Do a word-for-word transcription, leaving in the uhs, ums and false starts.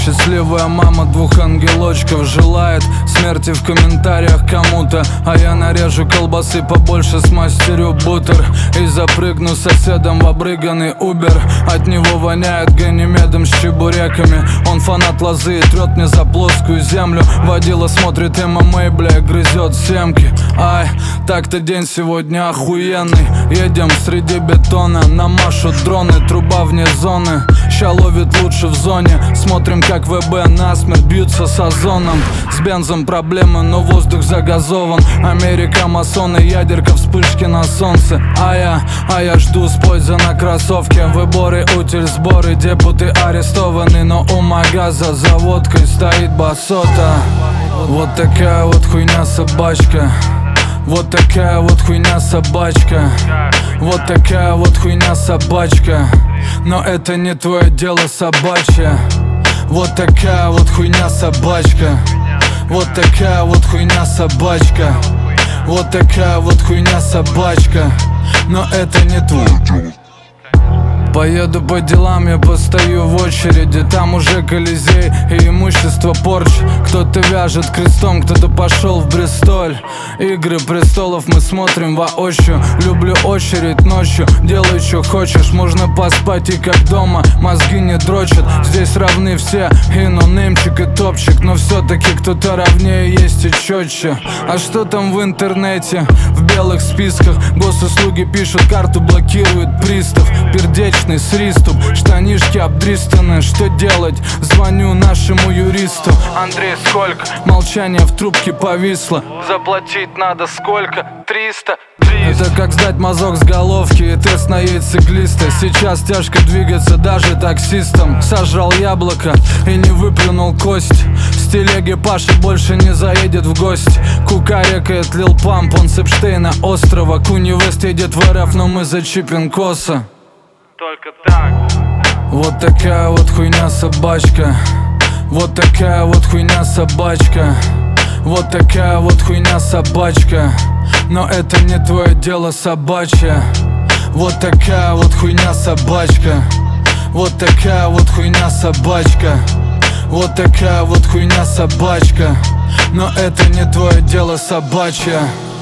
Счастливая мама двух ангелочков желает смерти в комментариях кому-то. А я нарежу колбасы побольше, смастерю бутер и запрыгну соседом в обрыганный убер. От него воняет ганимедом с чебуреками. Он фанат лозы и трет мне за плоскую землю. Водила смотрит эм эм а, бля, грызет семки. Ай, так-то день сегодня охуенный. Едем среди бетона, намашут дроны, труба вне зоны. Ща ловит лучше в зоне. Смотрим, как ВБ насмерть бьются с озоном. С бензом проблемы, но воздух загазован. Америка, масоны, ядерка, вспышки на солнце. А я, а я жду с пользы на кроссовке. Выборы, утиль, сборы, депуты арестованы. Но у магаза за водкой стоит басота. Вот такая вот хуйня собачка. Вот такая вот хуйня собачка. Вот такая вот хуйня собачка. Но это не твое дело собачье. Вот такая вот хуйня собачка. Вот такая вот хуйня собачка. Вот такая вот хуйня собачка. Но это не твое дело. Поеду по делам, я постою в очереди. Там уже Колизей и имущество порч. Кто-то вяжет крестом, кто-то пошел в Бристоль. Игры престолов мы смотрим воочию. Люблю очередь ночью, делай что хочешь. Можно поспать и как дома, мозги не дрочат. Здесь равны все, и нонеймчик, и топчик. Но все-таки кто-то равнее есть и четче. А что там в интернете? В белых списках госуслуги пишут, карту блокирует пристав. Пердечный с риступ, штанишки обдристаны. Что делать? Звоню нашему юристу. Андрей, сколько? Молчание в трубке повисло. Заплатить надо сколько? Триста. Это как сдать мазок с головки и тест на яйцеглиста. Сейчас тяжко двигаться даже таксистам. Сожрал яблоко и не выплюнул кость. С телеги Паша больше не заедет в гости. Кукарекает Лил Памп, он с Эпштейна острова. Куни Вест едет в эр эф, но мы зачипим косо. Только так. Вот такая вот хуйня собачка. Вот такая вот хуйня собачка. Вот такая вот хуйня собачка. Но это не твое дело собачье. Вот такая вот хуйня собачка. Вот такая вот хуйня собачка. Вот такая вот хуйня собачка. Но это не твое дело собачье.